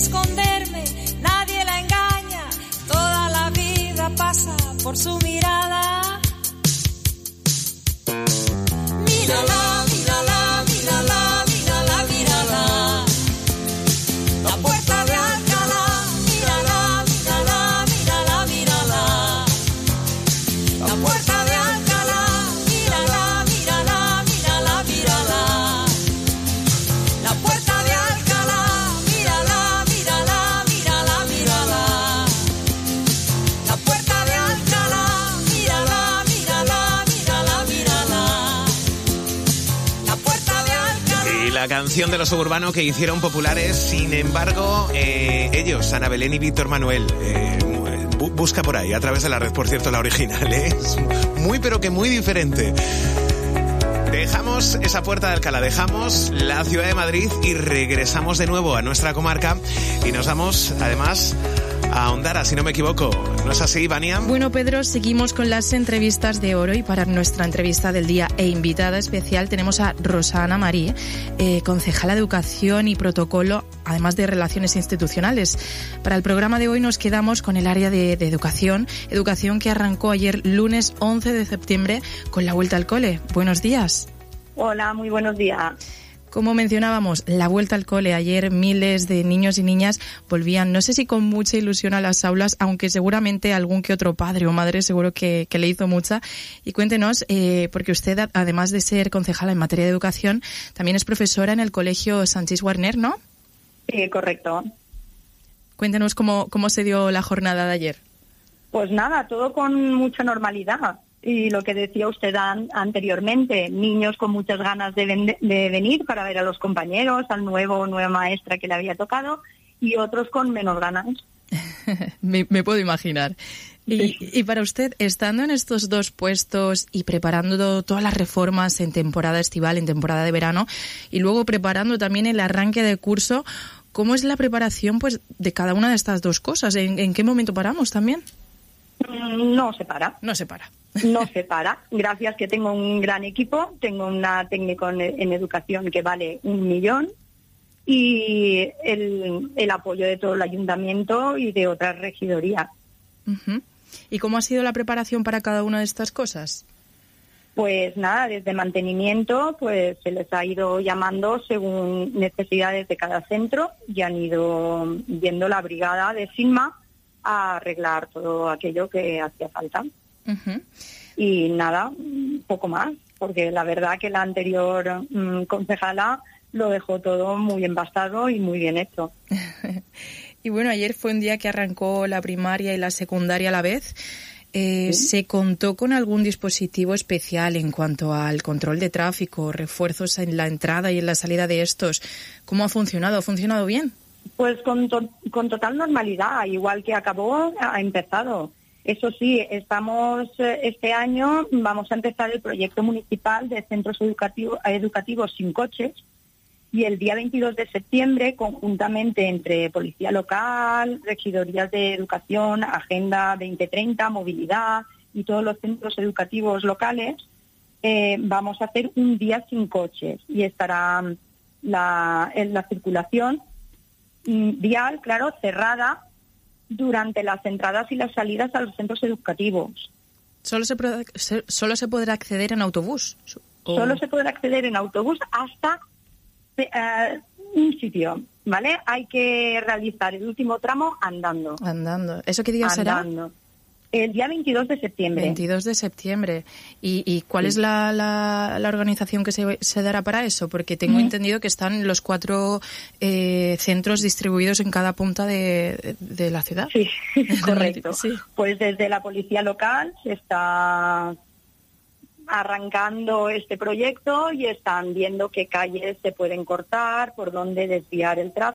esconderme, nadie la engaña, toda la vida pasa por su mirada. Mírala, mírala, mírala, mírala, mírala. La puerta de Alcalá, mírala, mírala, mírala, mírala. La puerta de Alcalá, mírala, mírala, mírala, mírala. La puerta de Alcalá, mírala, mírala, mírala, mírala. La puerta de Alcalá, mírala, mírala, mírala, mírala. La puerta de Alcalá. Y la canción de los Suburbanos que hicieron populares, sin embargo, ellos, Ana Belén y Víctor Manuel, busca por ahí, a través de la red, por cierto, la original, es muy pero que muy diferente. Dejamos esa puerta de Alcalá, dejamos la ciudad de Madrid y regresamos de nuevo a nuestra comarca y nos vamos, además, a Ondara, si no me equivoco. ¿No es así, Vania? Bueno, Pedro, seguimos con las entrevistas de oro y para nuestra entrevista del día e invitada especial tenemos a Rosa Ana Marí, concejala de Educación y Protocolo, además de Relaciones Institucionales. Para el programa de hoy nos quedamos con el área de educación que arrancó ayer lunes 11 de septiembre con la vuelta al cole. Buenos días. Hola, muy buenos días. Como mencionábamos, la vuelta al cole. Ayer miles de niños y niñas volvían, no sé si con mucha ilusión a las aulas, aunque seguramente algún que otro padre o madre seguro que le hizo mucha. Y cuéntenos, porque usted, además de ser concejala en materia de educación, también es profesora en el Colegio Sanchis Guarner, ¿no? Sí, correcto. Cuéntenos cómo se dio la jornada de ayer. Pues nada, todo con mucha normalidad. Y lo que decía usted anteriormente, niños con muchas ganas de venir para ver a los compañeros, al nueva maestra que le había tocado, y otros con menos ganas. me puedo imaginar. Y para usted, estando en estos dos puestos y preparando todas las reformas en temporada estival, en temporada de verano, y luego preparando también el arranque de curso, ¿cómo es la preparación pues de cada una de estas dos cosas? ¿En qué momento paramos también? No se para. No se para. No se para. Gracias que tengo un gran equipo, tengo una técnico en educación que vale 1 millón y el apoyo de todo el ayuntamiento y de otras regidorías. Uh-huh. ¿Y cómo ha sido la preparación para cada una de estas cosas? Pues nada, desde mantenimiento pues se les ha ido llamando según necesidades de cada centro y han ido viendo la brigada de Sigma a arreglar todo aquello que hacía falta. Uh-huh. Y nada, poco más, porque la verdad que la anterior concejala lo dejó todo muy embastado y muy bien hecho. Y bueno, ayer fue un día que arrancó la primaria y la secundaria a la vez. ¿Sí? ¿Se contó con algún dispositivo especial en cuanto al control de tráfico, refuerzos en la entrada y en la salida de estos? ¿Cómo ha funcionado? ¿Ha funcionado bien? Pues con total normalidad, igual que acabó, ha empezado. Eso sí, este año vamos a empezar el proyecto municipal de centros educativos sin coches y el día 22 de septiembre, conjuntamente entre Policía Local, Regidorías de Educación, Agenda 2030, Movilidad y todos los centros educativos locales, vamos a hacer un día sin coches y estará la circulación vial, claro, cerrada durante las entradas y las salidas a los centros educativos. ¿Solo se podrá acceder en autobús? Solo se podrá acceder en autobús hasta un sitio, ¿vale? Hay que realizar el último tramo andando. Andando. ¿Eso qué día será? El día 22 de septiembre. 22 de septiembre. ¿Y cuál es la organización que se dará para eso? Porque tengo entendido que están los 4 centros distribuidos en cada punta de la ciudad. Sí, correcto. Sí. Pues desde la Policía Local se está arrancando este proyecto y están viendo qué calles se pueden cortar, por dónde desviar el tráfico.